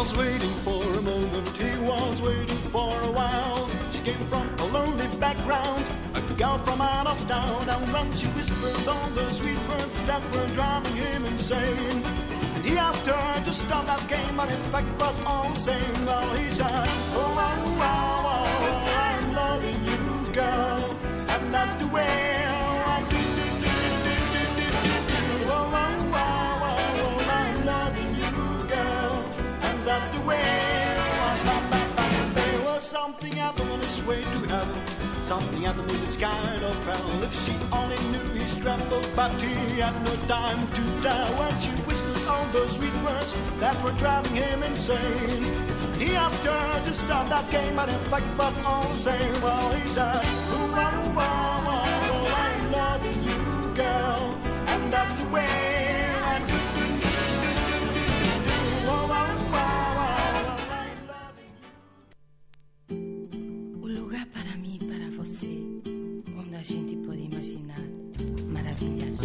was waiting for a moment, he was waiting for a while. She came from a lonely background, a girl from out of town. And when she whispered all the sweet words that were driving him insane, and he asked her to stop that game, but in fact it was all the same. Well, he said, oh, wow, wow, wow, I'm loving you, girl, and that's the way I do. Oh, wow, wow, wow, I'm loving you, girl, and that's the way I do. There was something happened on his way to heaven. Something happened in this kind of hell. If she only knew his trouble, but he had no time to tell. When she whispered all those sweet words that were driving him insane, he asked her to stop that game, but in fact it was all the same. Well, he said, ooh, wow, wow, wow, I'm loving you, girl, and that's the way I do. Oh, wow, wow, wow, I'm loving you. Um lugar para mim, para você, onde a gente pode imaginar maravilhas.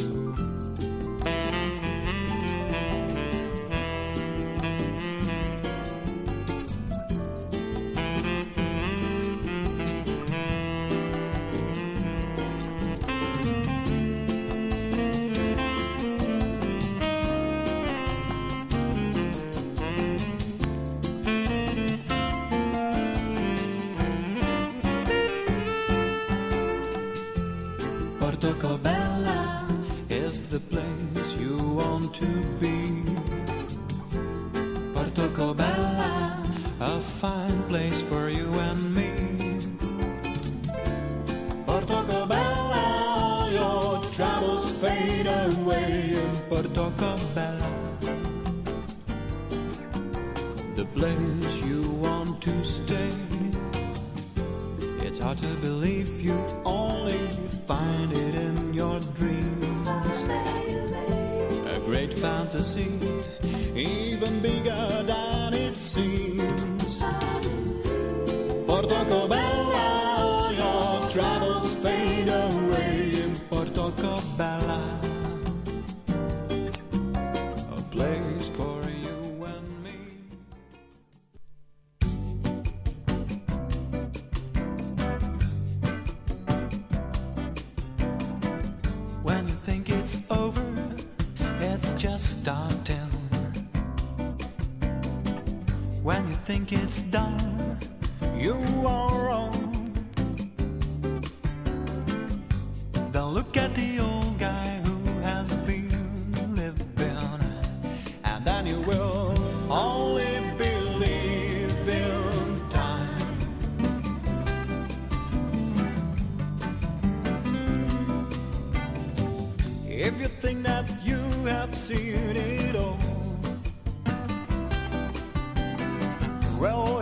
Portobello is the place you want to be. Portobello, a fine place for you and me. Portobello, your troubles fade away in Portobello, the place you want to stay. It's hard to believe you only find it in your dreams. A great fantasy, even bigger than it seems. Portobello, your troubles fade away in Portobello, a place for you and me. When you think it's over, it's just starting. When you think it's done, you are wrong. Then look at the old guy who has been living, and then you will only believe in time. If you think that you have seen it all, well,